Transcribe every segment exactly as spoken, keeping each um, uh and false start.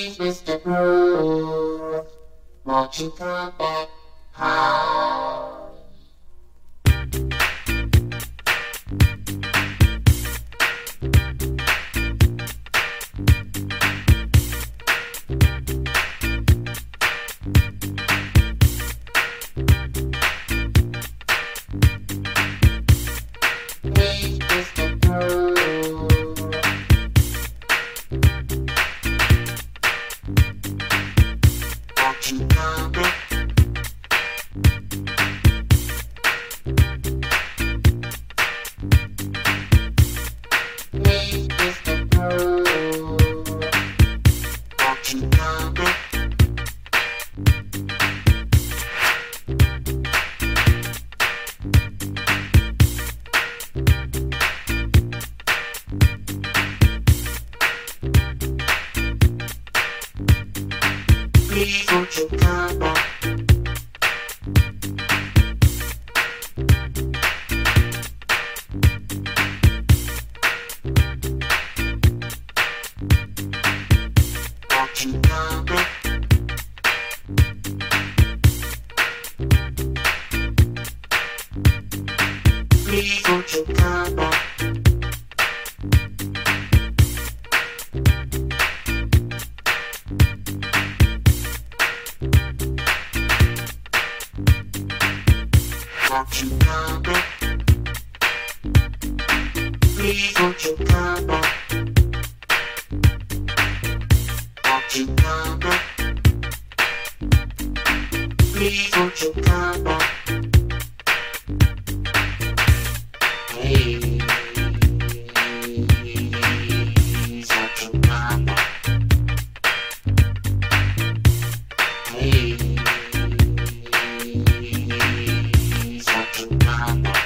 Please, Mister Groove, won't you come back home? Please, Mister Groove, won't you come back? Please, Mister Groove, won't you come back? Please, won't you come back? Won't you come back? Please, won't you come back? Won't you come back? Please, won't you come back? Won't you come back? Please, won't you come back? Please, won't you come back? Please, won't you come back?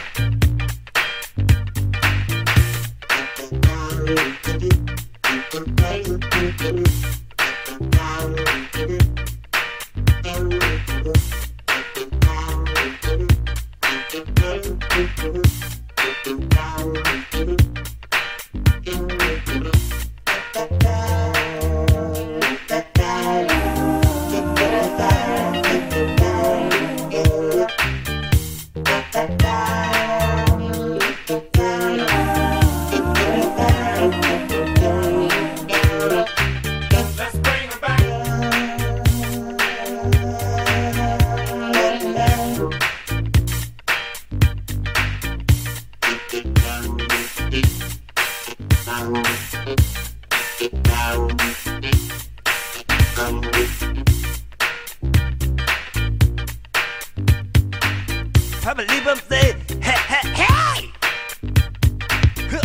Let's bring her back. I believe him say, hey, hey, hey! Huh.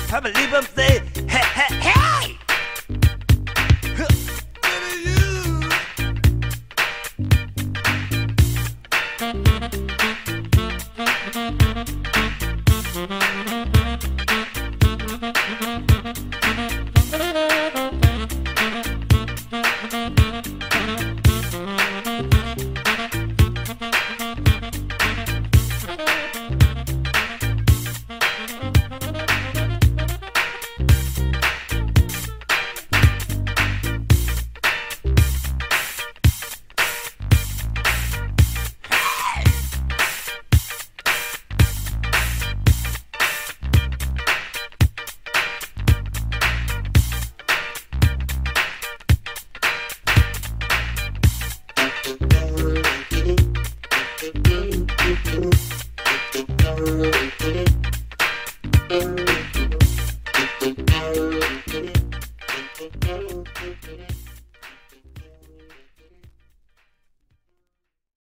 I believe I'm say, hey, hey, hey! Huh. Thank you.